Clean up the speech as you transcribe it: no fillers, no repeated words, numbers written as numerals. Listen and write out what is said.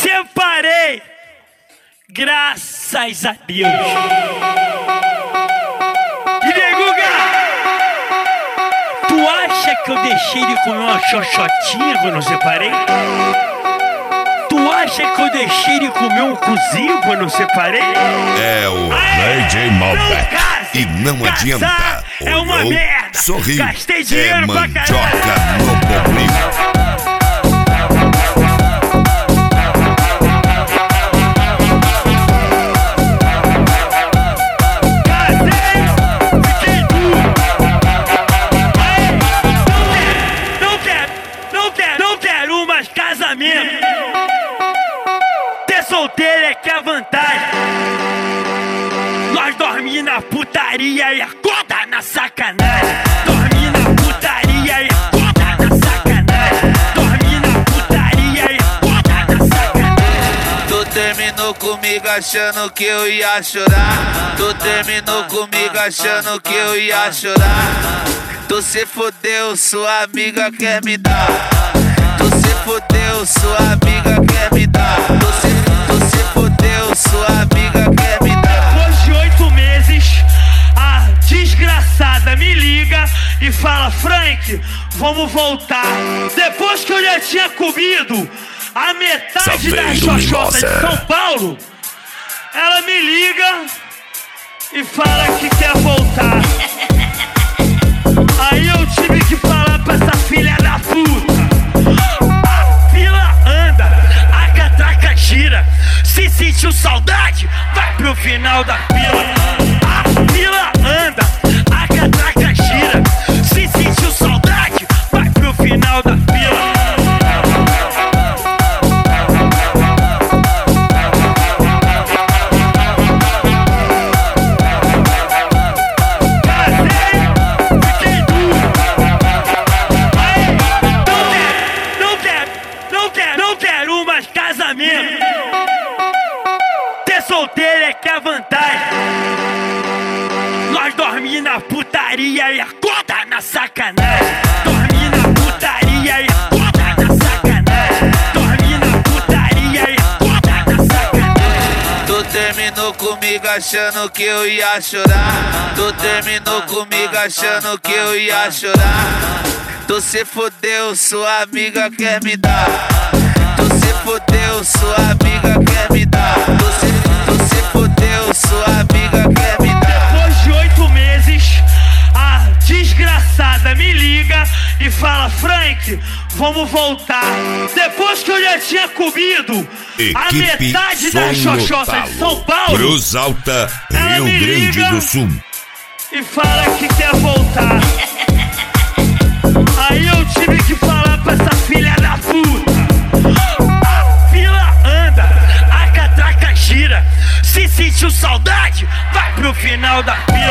Separei, graças a Deus. E Neguga, tu acha que eu deixei de comer uma xoxotinha quando eu separei? Tu acha que eu deixei de comer um cozinho quando eu separei? É o DJ Malbec. E não adianta. É uma merda. Sorriu. Gastei dinheiro pra mandioca caralho. no bombril. Ter solteiro é que é vantagem. Nós dormir na putaria e acorda na sacanagem. Dormir na putaria e acorda na sacanagem. Dormir na putaria e acorda na sacanagem. Tu terminou comigo achando que eu ia chorar. Tu terminou comigo achando que eu ia chorar. Tu se fudeu, sua amiga quer me dar. Tu se fudeu, sua amiga quer me dar. Tu se fudeu, sua amiga quer me dar. Depois de 8 meses, a desgraçada me liga e fala: Frank, vamos voltar. Depois que eu já tinha comido a metade da xoxota de São Paulo, ela me liga e fala que quer voltar. Aí eu tive que falar pra essa filha da puta: a fila anda, a catraca gira. Se sentiu saudade, vai pro final da fila. A fila anda, a catraca gira. Se sentiu saudade, vai pro final da fila. Ter solteiro é que é vantagem. Nós dormir na putaria e acorda na sacanagem. Dormir na putaria e acorda na sacanagem. Dormir na putaria e acorda na sacanagem. Tu terminou comigo achando que eu ia chorar. Tu terminou comigo achando que eu ia chorar. Tu se fudeu, sua amiga quer me dar. Tu se fudeu, sua amiga quer me dar. Tu se fudeu, sua amiga quer me dar. Depois de 8 meses, a desgraçada me liga e fala: Frank, vamos voltar. Depois que eu já tinha comido a metade da xoxota de São Paulo, Cruz Alta, Rio Grande do Sul, e fala que quer voltar. Aí eu tive que falar pra essa filha da puta: a fila anda, a catraca gira. Se sentiu saudade, vai pro final da fila.